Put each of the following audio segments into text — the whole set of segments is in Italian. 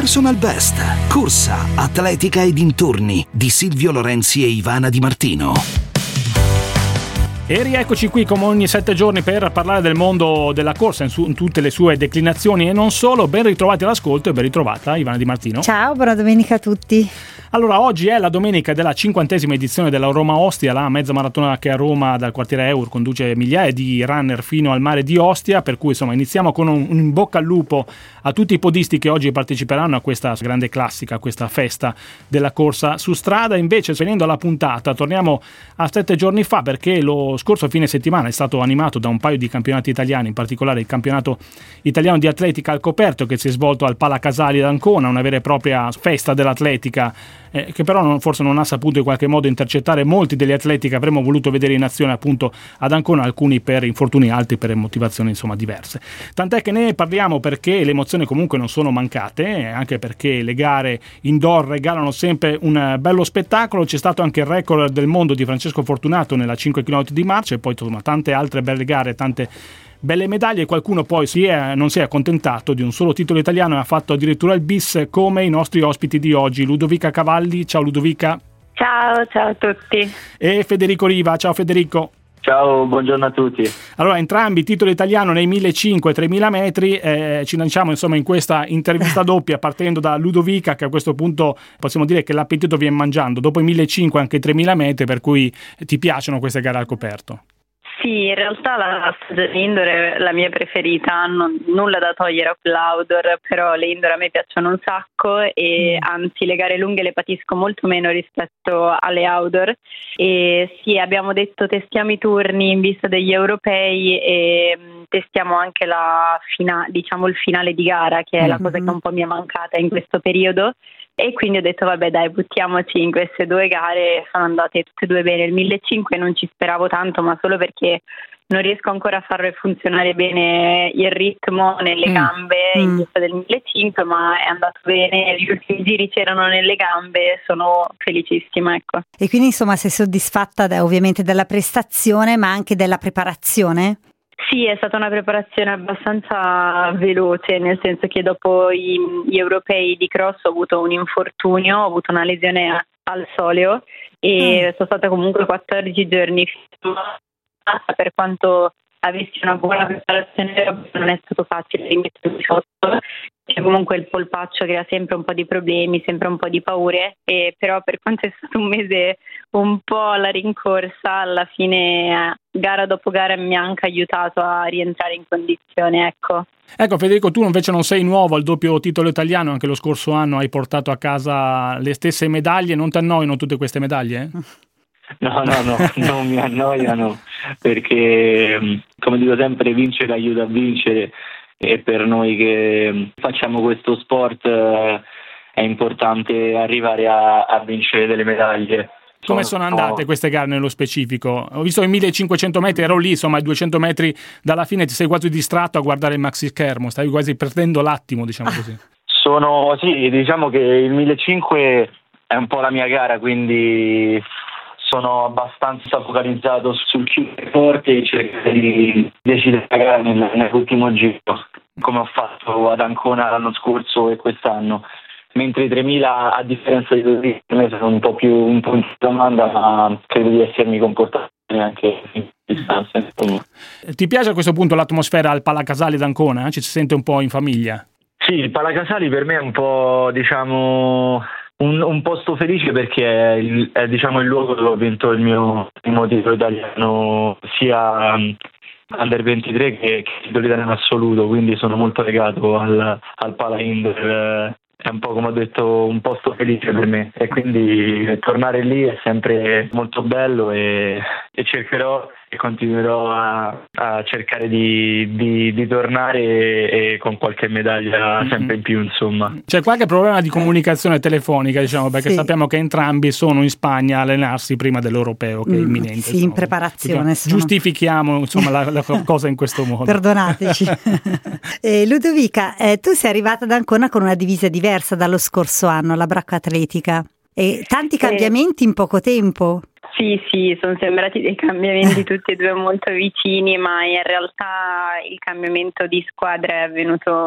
Personal Best, corsa, atletica e dintorni di Silvio Lorenzi e Ivana Di Martino. E rieccoci qui come ogni 7 giorni per parlare del mondo della corsa in tutte le sue declinazioni e non solo. Ben ritrovati all'ascolto e ben ritrovata Ivana Di Martino. Ciao, buona domenica a tutti. Allora, oggi è la domenica della 50ª edizione della Roma-Ostia, la mezza maratona che a Roma dal quartiere Eur conduce migliaia di runner fino al mare di Ostia, per cui insomma iniziamo con un in bocca al lupo a tutti i podisti che oggi parteciperanno a questa grande classica, a questa festa della corsa su strada. Invece, venendo alla puntata, torniamo a 7 giorni fa, perché lo scorso fine settimana è stato animato da un paio di campionati italiani, in particolare il campionato italiano di atletica al coperto che si è svolto al Palacasali d'Ancona, una vera e propria festa dell'atletica che però forse non ha saputo in qualche modo intercettare molti degli atleti che avremmo voluto vedere in azione appunto ad Ancona, alcuni per infortuni, altri per motivazioni insomma diverse. Tant'è che ne parliamo perché le emozioni comunque non sono mancate, anche perché le gare indoor regalano sempre un bello spettacolo. C'è stato anche il record del mondo di Francesco Fortunato nella 5 km di marcia e poi insomma tante altre belle gare, tante belle medaglie. Qualcuno poi non si è accontentato di un solo titolo italiano e ha fatto addirittura il bis, come i nostri ospiti di oggi, Ludovica Cavalli. Ciao Ludovica. Ciao a tutti. E Federico Riva. Ciao Federico. Ciao, buongiorno a tutti. Allora, entrambi titolo italiano nei 1.500 e 3.000 metri. Ci lanciamo insomma in questa intervista doppia partendo da Ludovica, che a questo punto possiamo dire che l'appetito viene mangiando. Dopo i 1.500 anche i 3.000 metri, per cui ti piacciono queste gare al coperto? Sì, in realtà la stagione indoor è la mia preferita, nulla da togliere a quell'outdoor, però le indoor a me piacciono un sacco e anzi le gare lunghe le patisco molto meno rispetto alle outdoor. E sì, abbiamo detto testiamo i turni in vista degli europei e testiamo anche il finale di gara, che è la cosa che un po' mi è mancata in questo periodo. E quindi ho detto vabbè dai, buttiamoci in queste due gare. Sono andate tutte e due bene. Il 1.500 non ci speravo tanto, ma solo perché non riesco ancora a far funzionare bene il ritmo nelle gambe in vista del 1.500, ma è andato bene, gli ultimi giri c'erano nelle gambe, sono felicissima, ecco. E quindi insomma sei soddisfatta ovviamente della prestazione ma anche della preparazione? Sì, è stata una preparazione abbastanza veloce, nel senso che dopo gli europei di cross ho avuto un infortunio, ho avuto una lesione al soleo e sono stata comunque 14 giorni per quanto avessi una buona preparazione non è stato facile rimettermi sotto. C'è comunque il polpaccio crea sempre un po' di problemi, sempre un po' di paure, però per quanto è stato un mese un po' alla rincorsa, alla fine gara dopo gara mi ha anche aiutato a rientrare in condizione, ecco. Ecco Federico, tu invece non sei nuovo al doppio titolo italiano, anche lo scorso anno hai portato a casa le stesse medaglie, non ti annoiano tutte queste medaglie? No, non mi annoiano, perché come dico sempre, vincere aiuta a vincere e per noi che facciamo questo sport è importante arrivare a vincere delle medaglie. Come sono andate queste gare nello specifico? Ho visto i 1.500 metri, ero lì, insomma, ai 200 metri dalla fine ti sei quasi distratto a guardare il maxi schermo, stavi quasi perdendo l'attimo, diciamo così. Sì, diciamo che il 1.500 è un po' la mia gara, quindi sono abbastanza focalizzato sul chiudere forte e cercare di decidere la gara nell'ultimo giro, come ho fatto ad Ancona l'anno scorso e quest'anno. Mentre i 3.000, a differenza di tutti, per me sono un po' in domanda, ma credo di essermi comportato anche in distanza. Ti piace a questo punto l'atmosfera al Palacasali d'Ancona? Ci si sente un po' in famiglia? Sì, il Palacasali per me è un po', diciamo, un posto felice, perché è diciamo il luogo dove ho vinto il mio primo titolo italiano, sia under 23 che titolo italiano assoluto, quindi sono molto legato al Pala Indoor. È un po', come ho detto, un posto felice per me e quindi tornare lì è sempre molto bello e cercherò e continuerò a cercare di tornare e con qualche medaglia sempre in più, insomma. C'è qualche problema di comunicazione telefonica, diciamo, perché sappiamo che entrambi sono in Spagna a allenarsi prima dell'europeo, che è imminente. Sì, in preparazione. Giustifichiamo insomma la cosa in questo modo. Perdonateci. Ludovica, tu sei arrivata ad Ancona con una divisa diversa dallo scorso anno, la bracca atletica, e tanti cambiamenti in poco tempo. Sì, sono sembrati dei cambiamenti tutti e due molto vicini, ma in realtà il cambiamento di squadra è avvenuto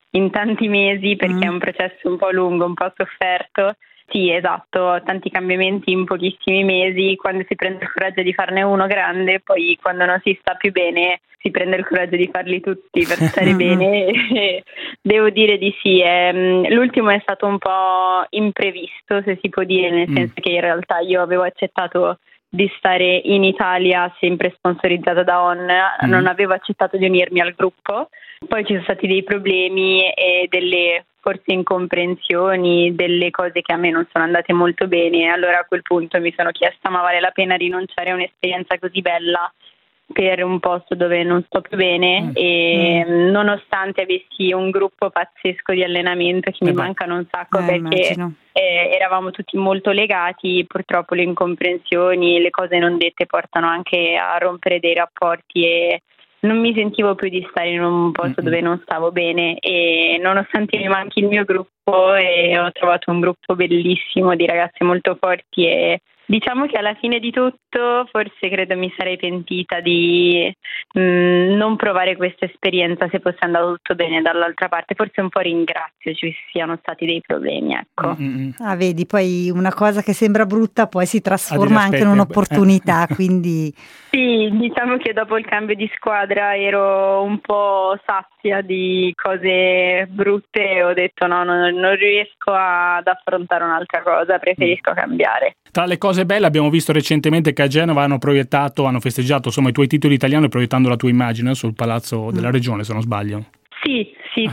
in tanti mesi perché è un processo un po' lungo, un po' sofferto. Sì, esatto, tanti cambiamenti in pochissimi mesi, quando si prende il coraggio di farne uno grande, poi quando non si sta più bene si prende il coraggio di farli tutti per stare bene. E devo dire di sì, l'ultimo è stato un po' imprevisto, se si può dire, nel senso che in realtà io avevo accettato di stare in Italia sempre sponsorizzata da On, non avevo accettato di unirmi al gruppo, poi ci sono stati dei problemi e delle forse incomprensioni, delle cose che a me non sono andate molto bene, allora a quel punto mi sono chiesta ma vale la pena rinunciare a un'esperienza così bella per un posto dove non sto più bene e nonostante avessi un gruppo pazzesco di allenamento che mi mancano un sacco perché eravamo tutti molto legati, purtroppo le incomprensioni, le cose non dette portano anche a rompere dei rapporti e non mi sentivo più di stare in un posto dove non stavo bene e nonostante mi manchi il mio gruppo e ho trovato un gruppo bellissimo di ragazze molto forti e diciamo che alla fine di tutto forse credo mi sarei pentita di non provare questa esperienza se fosse andato tutto bene dall'altra parte, forse un po' ringrazio ci siano stati dei problemi, ecco. Ah, vedi, poi una cosa che sembra brutta poi si trasforma anche in un'opportunità, quindi sì, diciamo che dopo il cambio di squadra ero un po' sazia di cose brutte e ho detto no, non riesco ad affrontare un'altra cosa, preferisco cambiare. Tra le cose belle abbiamo visto recentemente che a Genova hanno festeggiato insomma i tuoi titoli italiani proiettando la tua immagine sul Palazzo della Regione, se non sbaglio. Sì,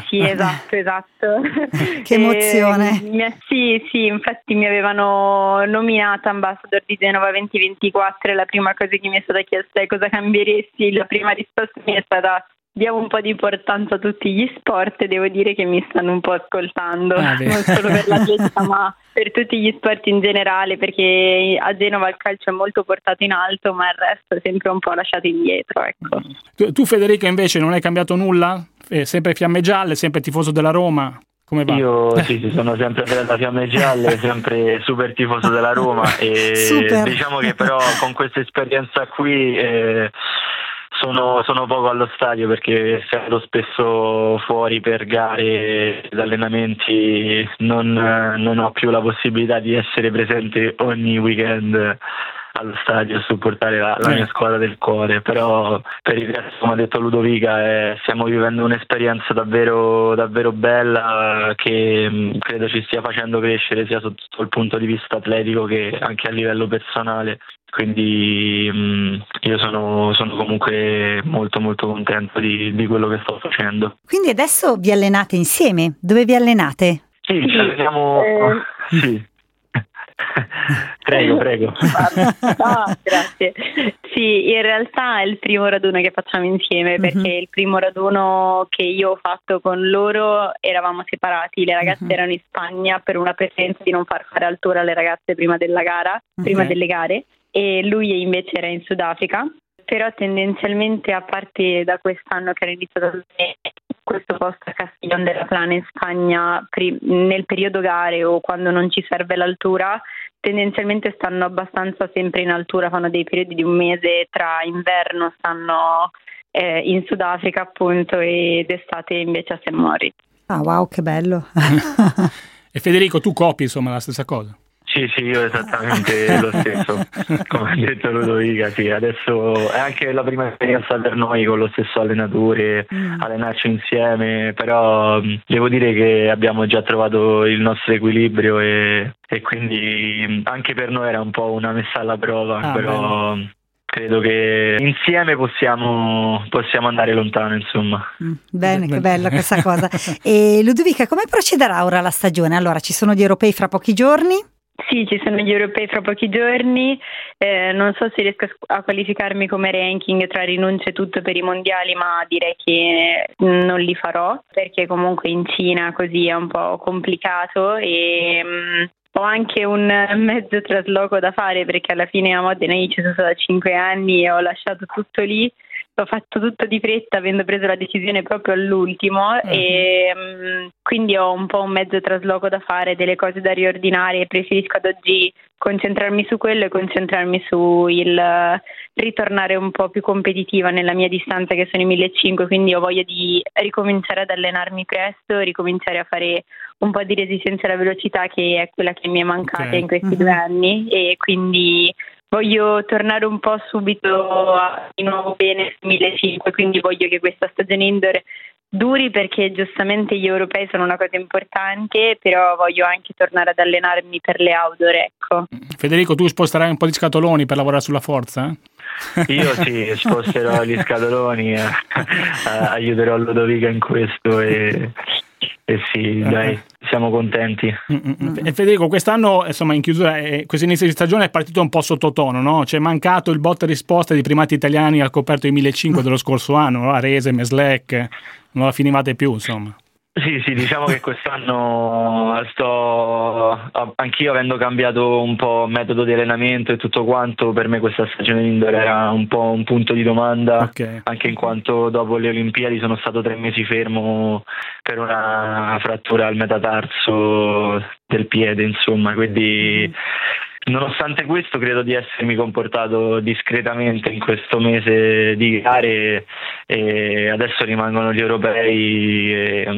esatto. Che emozione. Sì, infatti mi avevano nominata ambassador di Genova 2024 e la prima cosa che mi è stata chiesta è cosa cambieresti, la prima risposta mi è stata diamo un po' di importanza a tutti gli sport e devo dire che mi stanno un po' ascoltando, non solo per l'atletica ma per tutti gli sport in generale, perché a Genova il calcio è molto portato in alto ma il resto è sempre un po' lasciato indietro, ecco. Tu Federica invece non hai cambiato nulla? Sempre fiamme gialle, sempre tifoso della Roma? Come va? Io sì, sono sempre della fiamme gialle, sempre super tifoso della Roma e diciamo che però con questa esperienza qui sono poco allo stadio perché essendo spesso fuori per gare ed allenamenti non ho più la possibilità di essere presente ogni weekend allo stadio a supportare la mia squadra del cuore, però per il resto, come ha detto Ludovica, stiamo vivendo un'esperienza davvero davvero bella che credo ci stia facendo crescere sia sotto il punto di vista atletico che anche a livello personale, quindi io sono comunque molto molto contento di quello che sto facendo. Quindi adesso vi allenate insieme? Dove vi allenate? Sì, ci alleniamo sì. Prego. Grazie. Sì, in realtà è il primo raduno che facciamo insieme perché il primo raduno che io ho fatto con loro eravamo separati, le ragazze erano in Spagna per una preferenza di non far fare altura alle ragazze prima della gara, prima delle gare, e lui invece era in Sudafrica. Però tendenzialmente, a parte da quest'anno che era iniziato questo posto a Castellón de la Plana in Spagna, nel periodo gare o quando non ci serve l'altura, tendenzialmente stanno abbastanza sempre in altura, fanno dei periodi di un mese tra inverno, stanno in Sudafrica appunto ed estate invece a St. Moritz. Ah wow, che bello. E Federico, tu copi insomma la stessa cosa? Sì, io esattamente lo stesso, come ha detto Ludovica, sì, adesso è anche la prima esperienza per noi con lo stesso allenatore, allenarci insieme, però devo dire che abbiamo già trovato il nostro equilibrio e quindi anche per noi era un po' una messa alla prova, però bello. Credo che insieme possiamo andare lontano, insomma. Bene, che bella questa cosa. E Ludovica, come procederà ora la stagione? Allora, ci sono gli europei fra pochi giorni? Sì, ci sono gli europei fra pochi giorni, non so se riesco a qualificarmi come ranking tra rinunce e tutto per i mondiali, ma direi che non li farò perché comunque in Cina così è un po' complicato e ho anche un mezzo trasloco da fare perché alla fine a Modena io ci sono stata 5 anni e ho lasciato tutto lì ho fatto tutto di fretta avendo preso la decisione proprio all'ultimo e quindi ho un po' un mezzo trasloco da fare, delle cose da riordinare e preferisco ad oggi concentrarmi su quello e concentrarmi su il ritornare un po' più competitiva nella mia distanza che sono i 1500, quindi ho voglia di ricominciare ad allenarmi presto, ricominciare a fare un po' di resistenza alla velocità che è quella che mi è mancata in questi 2 anni e quindi voglio tornare un po' subito di nuovo bene sul 1500, quindi voglio che questa stagione indoor duri perché giustamente gli europei sono una cosa importante, però voglio anche tornare ad allenarmi per le outdoor, ecco. Federico, tu sposterai un po' di scatoloni per lavorare sulla forza? Io sì, sposterò gli scatoloni, aiuterò Ludovica in questo e sì, dai, siamo contenti. E Federico, quest'anno, insomma, in chiusura, questo inizio di stagione è partito un po' sottotono, no? C'è mancato il botta e risposta dei primati italiani al coperto dei 1500 dello scorso anno, no? Arese, Meslec, non la finivate più, insomma. Sì, diciamo che quest'anno anch'io avendo cambiato un po' metodo di allenamento e tutto quanto, per me questa stagione indoor era un po' un punto di domanda, anche in quanto dopo le Olimpiadi sono stato 3 mesi fermo per una frattura al metatarso del piede, insomma, quindi nonostante questo credo di essermi comportato discretamente in questo mese di gare e adesso rimangono gli europei e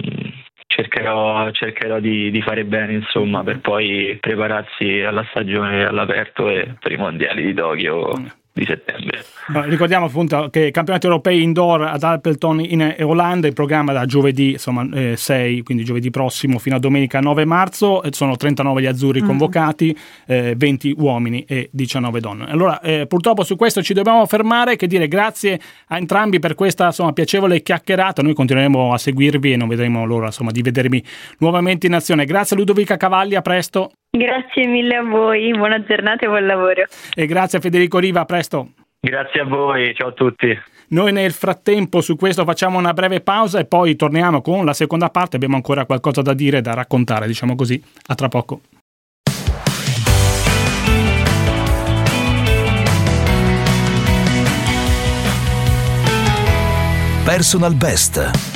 cercherò di fare bene, insomma, per poi prepararsi alla stagione all'aperto e per i mondiali di Tokyo di settembre. Ricordiamo appunto che campionati europei indoor ad Appleton in Olanda, il programma da giovedì 6, quindi giovedì prossimo fino a domenica 9 marzo, sono 39 gli azzurri convocati, 20 uomini e 19 donne. Allora purtroppo su questo ci dobbiamo fermare, che dire grazie a entrambi per questa piacevole chiacchierata, noi continueremo a seguirvi e non vedremo l'ora di vedervi nuovamente in azione. Grazie a Ludovica Cavalli, a presto. Grazie mille a voi, buona giornata e buon lavoro. E grazie a Federico Riva, a presto. Grazie a voi, ciao a tutti. Noi nel frattempo su questo facciamo una breve pausa e poi torniamo con la seconda parte, abbiamo ancora qualcosa da dire, da raccontare, diciamo così. A tra poco. Personal Best.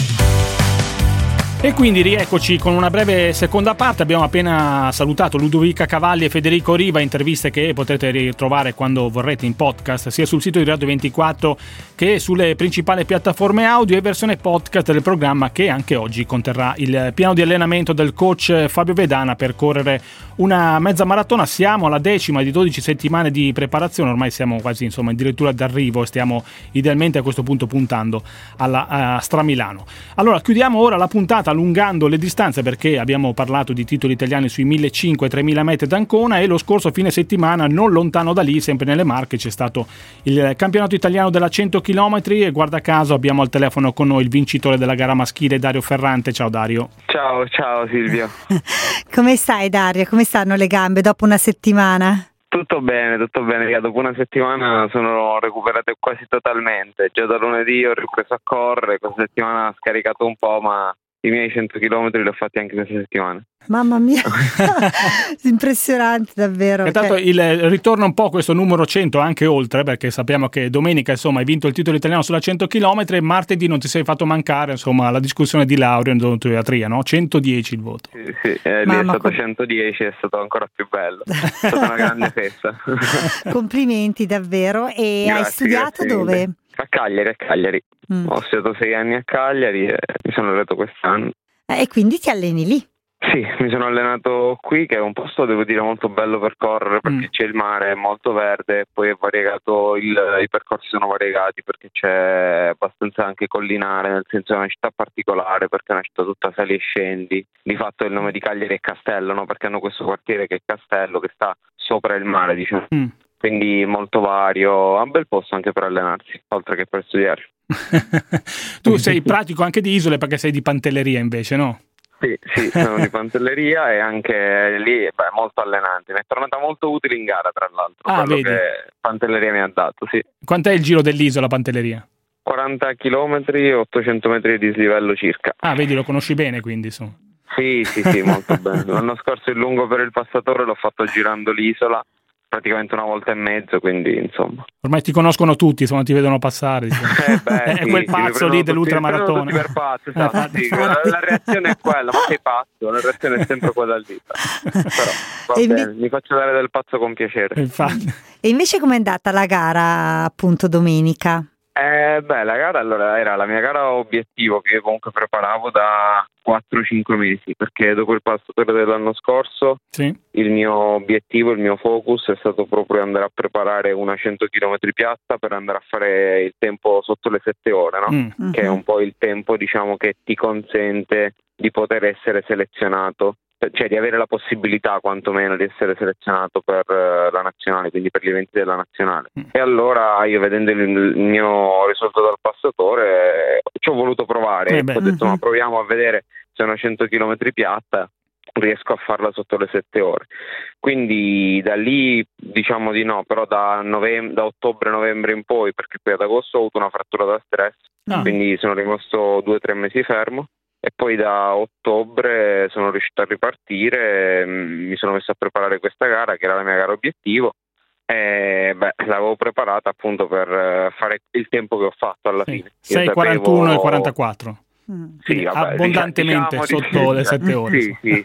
E quindi rieccoci con una breve seconda parte. Abbiamo appena salutato Ludovica Cavalli e Federico Riva, interviste che potete ritrovare quando vorrete in podcast sia sul sito di Radio 24 che sulle principali piattaforme audio e versione podcast del programma, che anche oggi conterrà il piano di allenamento del coach Fabio Vedana per correre una mezza maratona. Siamo alla 10ª di 12 settimane di preparazione, ormai siamo quasi addirittura d'arrivo e stiamo idealmente a questo punto puntando alla Stramilano. Allora chiudiamo ora la puntata allungando le distanze, perché abbiamo parlato di titoli italiani sui 1500 e 3000 metri d'Ancona e lo scorso fine settimana non lontano da lì, sempre nelle Marche, c'è stato il campionato italiano della 100 km e guarda caso abbiamo al telefono con noi il vincitore della gara maschile, Dario Ferrante. Ciao Dario. Ciao Silvio. Come stai Dario? Come stanno le gambe dopo una settimana? Tutto bene, dopo una settimana sono recuperate quasi totalmente, già da lunedì ho ripreso a correre, questa settimana ho scaricato un po', ma i miei 100 km li ho fatti anche questa settimana. Mamma mia, impressionante davvero. Intanto il ritorno un po' questo numero 100 anche oltre, perché sappiamo che domenica hai vinto il titolo italiano sulla 100 km e martedì non ti sei fatto mancare la discussione di laurea in odontoiatria, no? 110 il voto. Sì, lì è stato 110, è stato ancora più bello, è stata una grande festa. Complimenti davvero. E hai studiato dove? A Cagliari. Ho studiato 6 anni a Cagliari e mi sono allenato quest'anno. E quindi ti alleni lì? Sì, mi sono allenato qui, che è un posto, devo dire, molto bello per correre, perché c'è il mare, è molto verde, poi è variegato, i percorsi sono variegati perché c'è abbastanza anche collinare, nel senso è una città particolare perché è una città tutta sali e scendi. Di fatto il nome di Cagliari è Castello, no? Perché hanno questo quartiere che è Castello, che sta sopra il mare, diciamo. Quindi molto vario, è un bel posto anche per allenarsi, oltre che per studiare. Tu sei pratico anche di isole perché sei di Pantelleria invece, no? Sì, sono di Pantelleria e anche lì molto allenante. Mi è tornata molto utile in gara, tra l'altro, quello che Pantelleria mi ha dato, sì. Quant'è il giro dell'isola Pantelleria? 40 km, 800 metri di dislivello circa. Ah, vedi, lo conosci bene quindi, insomma. Sì, molto bene. L'anno scorso il lungo per il passatore l'ho fatto girando l'isola praticamente una volta e mezzo, quindi insomma. Ormai ti conoscono tutti, insomma, ti vedono passare. È quel pazzo lì dell'ultramaratona. Tutti per pazzo, esatto, sì, la reazione è quella, ma sei pazzo, la reazione è sempre quella lì. Però va bene, mi faccio dare del pazzo con piacere. Infatti. E invece com'è andata la gara appunto domenica? La gara allora era la mia gara obiettivo che io comunque preparavo da 4-5 mesi, perché dopo il passatore dell'anno scorso il mio obiettivo, il mio focus è stato proprio andare a preparare una 100 km piatta per andare a fare il tempo sotto le 7 ore, no? Che è un po' il tempo, diciamo, che ti consente di poter essere selezionato, cioè di avere la possibilità quantomeno di essere selezionato per la nazionale, quindi per gli eventi della nazionale. E allora io, vedendo il mio risultato dal passatore, ci ho voluto provare, ho detto ma proviamo a vedere se una 100 km piatta riesco a farla sotto le 7 ore. Quindi da lì diciamo di no, però da ottobre-novembre in poi, perché poi ad agosto ho avuto una frattura da stress, quindi sono rimasto 2-3 mesi fermo. E poi da ottobre sono riuscito a ripartire, mi sono messo a preparare questa gara che era la mia gara obiettivo e l'avevo preparata appunto per fare il tempo che ho fatto alla fine. 6:41 e 44. Sì, abbondantemente sotto le 7 ore.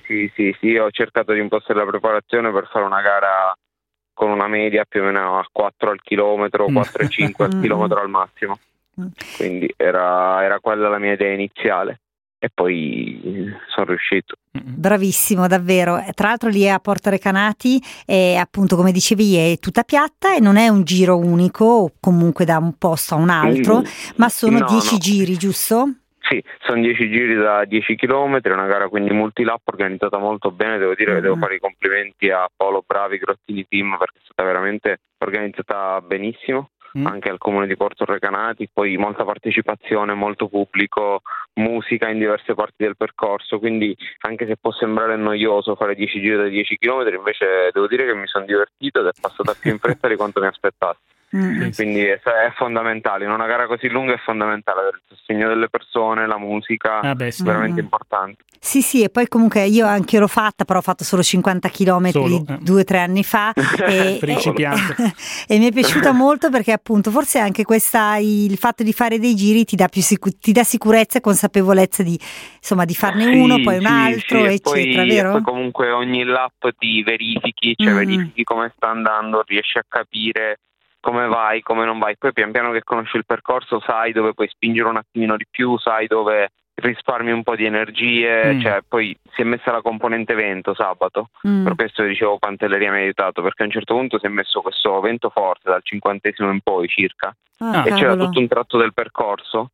Sì, ho cercato di impostare la preparazione per fare una gara con una media più o meno a 4 al chilometro, 4,5 al chilometro al massimo. Quindi era quella la mia idea iniziale. E poi sono riuscito. Bravissimo, davvero. Tra l'altro lì a Porto Recanati è appunto, come dicevi, è tutta piatta e non è un giro unico o comunque da un posto a un altro, ma sono 10 giri, giusto? Sì, sono 10 giri da 10 km, è una gara quindi multilap organizzata molto bene, devo dire che devo fare i complimenti a Paolo Bravi, Grottini Team, perché è stata veramente organizzata benissimo. Anche al comune di Porto Recanati, poi molta partecipazione, molto pubblico, musica in diverse parti del percorso, quindi anche se può sembrare noioso fare 10 giri da 10 km, invece devo dire che mi sono divertito ed è passata più in fretta di quanto mi aspettassi. Quindi è fondamentale, in una gara così lunga è fondamentale avere il sostegno delle persone, la musica, veramente importante. Sì, e poi comunque io anche l'ho fatta, però ho fatto solo 50 km 2-3 anni fa e mi è piaciuta molto perché appunto forse anche il fatto di fare dei giri ti dà sicurezza e consapevolezza di farne uno, poi un altro, eccetera, vero? E poi comunque ogni lap ti verifichi, verifichi come sta andando, riesci a capire come vai, come non vai, poi pian piano che conosci il percorso sai dove puoi spingere un attimino di più, sai dove risparmi un po' di energie, cioè poi si è messa la componente vento sabato, per questo dicevo Pantelleria mi ha aiutato, perché a un certo punto si è messo questo vento forte dal 50° in poi circa, e c'era tutto un tratto del percorso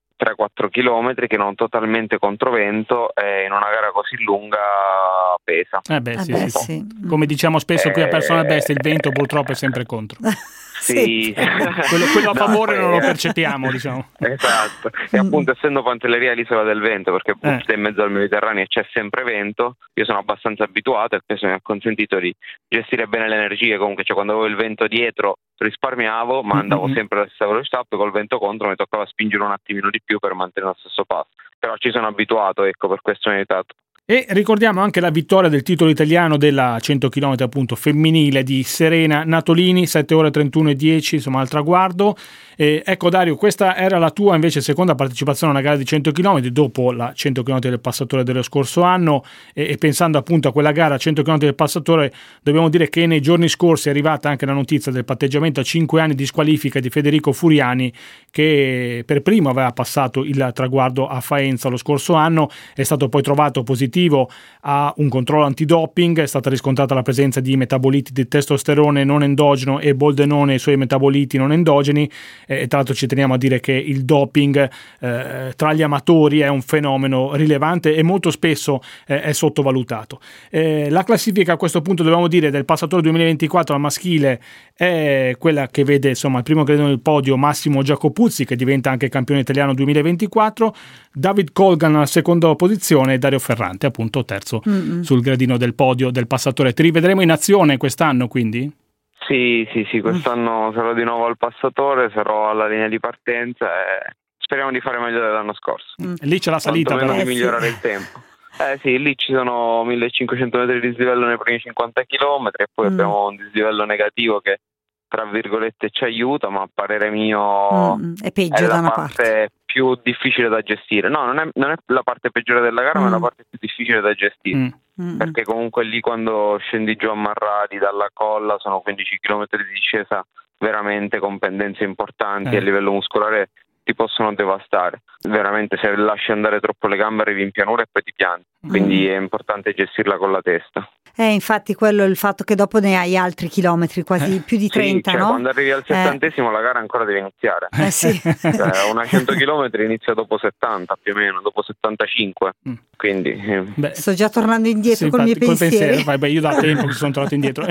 3-4 chilometri che non totalmente controvento, e in una gara così lunga pesa. Sì. Come diciamo spesso qui a Personal Best, il vento purtroppo è sempre contro. Sì. quello a favore non lo percepiamo, diciamo. Esatto, e appunto essendo Pantelleria l'isola del vento, perché in mezzo al Mediterraneo c'è sempre vento, io sono abbastanza abituato e questo mi ha consentito di gestire bene le energie. Comunque quando avevo il vento dietro risparmiavo, ma andavo sempre alla stessa velocità, poi col vento contro mi toccava spingere un attimino di più per mantenere lo stesso passo, però ci sono abituato, per questo mi ha aiutato. E ricordiamo anche la vittoria del titolo italiano della 100 km appunto femminile di Serena Natolini, 7 ore 31 e 10, insomma al traguardo. Ecco Dario, questa era la tua invece seconda partecipazione a una gara di 100 km dopo la 100 km del passatore dello scorso anno, e pensando appunto a quella gara 100 km del passatore, dobbiamo dire che nei giorni scorsi è arrivata anche la notizia del patteggiamento a 5 anni di squalifica di Federico Furiani, che per primo aveva passato il traguardo a Faenza lo scorso anno, è stato poi trovato positivo a un controllo antidoping, è stata riscontrata la presenza di metaboliti di testosterone non endogeno e boldenone e i suoi metaboliti non endogeni, e tra l'altro ci teniamo a dire che il doping tra gli amatori è un fenomeno rilevante e molto spesso è sottovalutato. La classifica a questo punto, dobbiamo dire, del passatore 2024 al maschile è quella che vede insomma il primo gradino del podio Massimo Giacopuzzi, che diventa anche campione italiano 2024, David Colgan alla seconda posizione e Dario Ferrante appunto terzo sul gradino del podio del passatore. Ti rivedremo in azione quest'anno quindi? Sì, quest'anno sarò di nuovo al passatore, sarò alla linea di partenza e speriamo di fare meglio dell'anno scorso. Lì c'è la salita, però di migliorare il tempo. Sì, lì ci sono 1500 metri di dislivello nei primi 50 km e poi abbiamo un dislivello negativo che tra virgolette ci aiuta, ma a parere mio è peggio da una parte più difficile da gestire. No, non è la parte peggiore della gara, ma è la parte più difficile da gestire. Perché comunque lì quando scendi giù a Marradi dalla colla sono 15 km di discesa veramente con pendenze importanti a livello muscolare, ti possono devastare. Veramente se lasci andare troppo le gambe arrivi in pianura e poi ti pianti. Quindi è importante gestirla con la testa. Infatti quello è il fatto che dopo ne hai altri chilometri, quasi più di 30, sì, no? Quando arrivi al 70° la gara ancora deve iniziare. Sì. Una 100 km inizia dopo 70 più o meno, dopo 75. Quindi sto già tornando indietro con i miei pensieri. Io da tempo che sono tornato indietro.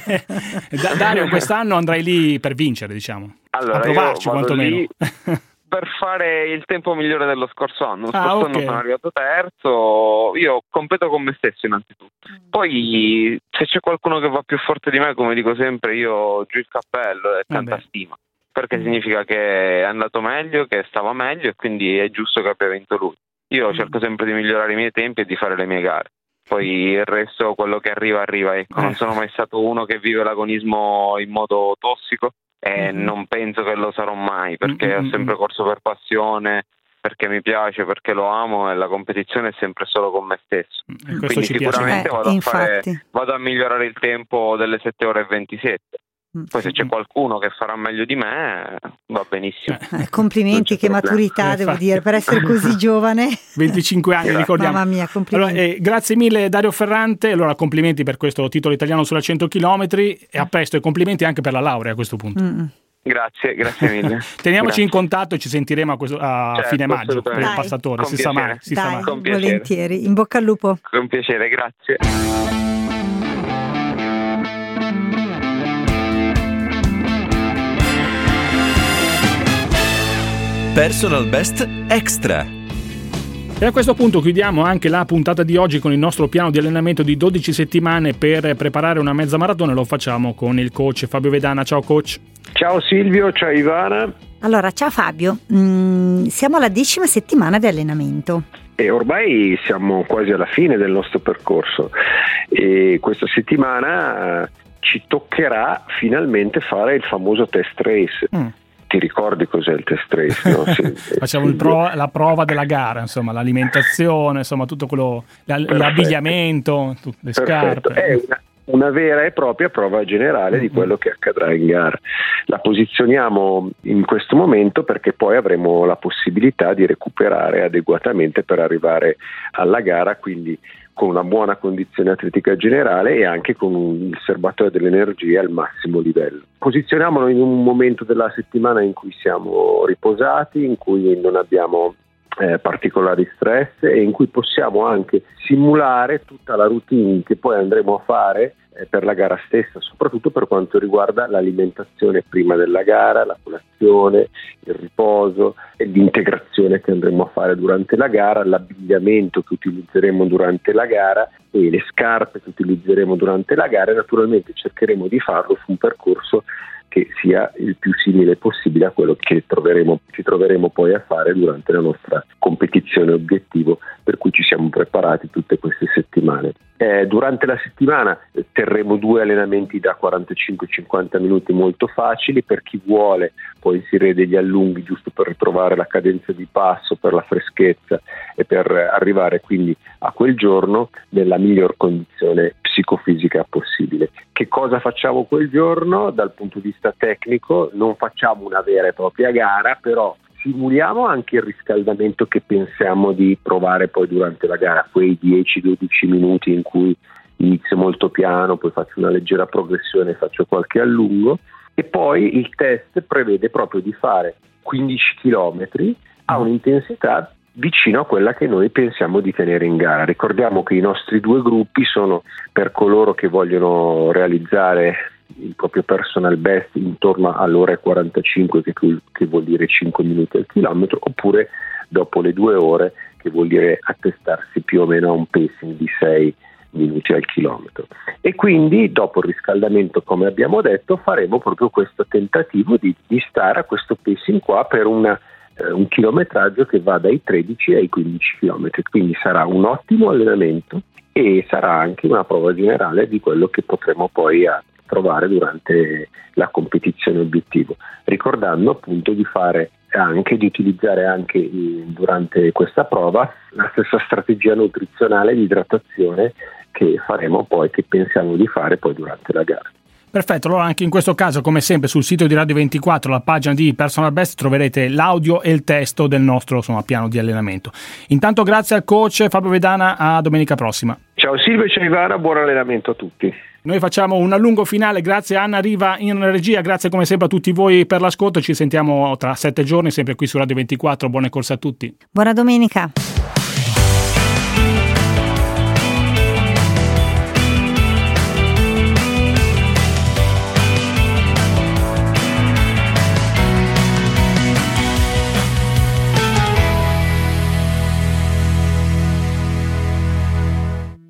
Dario, quest'anno andrai lì per vincere, diciamo. Allora, a provarci quantomeno. Per fare il tempo migliore dello scorso anno. Lo scorso anno sono arrivato terzo. Io competo con me stesso innanzitutto. Poi se c'è qualcuno che va più forte di me, come dico sempre, io giù il cappello e tanta stima, perché significa che è andato meglio, che stava meglio e quindi è giusto che abbia vinto lui. Io cerco sempre di migliorare i miei tempi e di fare le mie gare. Poi il resto, quello che arriva, ecco. Non sono mai stato uno che vive l'agonismo in modo tossico. E non penso che lo sarò mai, perché ho sempre corso per passione, perché mi piace, perché lo amo, e la competizione è sempre solo con me stesso. Quindi sicuramente vado a migliorare il tempo delle 7 ore e 27. Poi se c'è qualcuno che farà meglio di me va benissimo. Complimenti, che maturità, devo dire, per essere così giovane. 25 anni, ricordiamo. Mamma mia, complimenti. Allora, grazie mille Dario Ferrante, allora complimenti per questo titolo italiano sulla 100 km e a presto, e complimenti anche per la laurea a questo punto. Grazie mille. Teniamoci in contatto e ci sentiremo a fine maggio per il passatore, si sa mai. Volentieri, in bocca al lupo. Con piacere, grazie. Personal Best Extra. E a questo punto chiudiamo anche la puntata di oggi con il nostro piano di allenamento di 12 settimane per preparare una mezza maratona. Lo facciamo con il coach Fabio Vedana. Ciao coach. Ciao Silvio, ciao Ivana. Allora, ciao Fabio, siamo alla 10ª settimana di allenamento. E ormai siamo quasi alla fine del nostro percorso e questa settimana ci toccherà finalmente fare il famoso test race. Ti ricordi cos'è il test race? No? Sì. Facciamo la prova della gara, insomma, l'alimentazione, insomma, tutto quello, l'abbigliamento, le scarpe. È una vera e propria prova generale di quello che accadrà in gara. La posizioniamo in questo momento perché poi avremo la possibilità di recuperare adeguatamente per arrivare alla gara, quindi con una buona condizione atletica generale e anche con il serbatoio dell'energia al massimo livello. Posizioniamolo in un momento della settimana in cui siamo riposati, in cui non abbiamo particolari stress e in cui possiamo anche simulare tutta la routine che poi andremo a fare per la gara stessa, soprattutto per quanto riguarda l'alimentazione prima della gara, la colazione, il riposo e l'integrazione che andremo a fare durante la gara, l'abbigliamento che utilizzeremo durante la gara e le scarpe che utilizzeremo durante la gara, e naturalmente cercheremo di farlo su un percorso che sia il più simile possibile a quello che ci troveremo poi a fare durante la nostra competizione obiettivo, per cui ci siamo preparati tutte queste settimane. Durante la settimana terremo 2 allenamenti da 45-50 minuti molto facili per chi vuole poi inserire degli allunghi giusto per ritrovare la cadenza di passo, per la freschezza e per arrivare quindi a quel giorno nella miglior condizione psicofisica possibile. Che cosa facciamo quel giorno? Dal punto di vista tecnico non facciamo una vera e propria gara, però simuliamo anche il riscaldamento che pensiamo di provare poi durante la gara, quei 10-12 minuti in cui inizio molto piano, poi faccio una leggera progressione, faccio qualche allungo, e poi il test prevede proprio di fare 15 km a un'intensità vicino a quella che noi pensiamo di tenere in gara. Ricordiamo che i nostri 2 gruppi sono per coloro che vogliono realizzare il proprio personal best intorno all'ora e 45, che vuol dire 5 minuti al chilometro, oppure dopo le 2 ore, che vuol dire attestarsi più o meno a un pacing di 6 minuti al chilometro. E quindi dopo il riscaldamento, come abbiamo detto, faremo proprio questo tentativo di stare a questo pacing qua per una un chilometraggio che va dai 13 ai 15 km, quindi sarà un ottimo allenamento e sarà anche una prova generale di quello che potremo poi trovare durante la competizione obiettivo, ricordando appunto di utilizzare anche durante questa prova la stessa strategia nutrizionale di idratazione che faremo poi, che pensiamo di fare poi durante la gara. Perfetto, allora anche in questo caso, come sempre, sul sito di Radio 24, la pagina di Personal Best, troverete l'audio e il testo del nostro piano di allenamento. Intanto grazie al coach Fabio Vedana, a domenica prossima. Ciao Silvio, ciao Ivana, buon allenamento a tutti. Noi facciamo un allungo finale, grazie a Anna Riva in regia, grazie come sempre a tutti voi per l'ascolto, ci sentiamo tra 7 giorni sempre qui su Radio 24, buone corse a tutti. Buona domenica.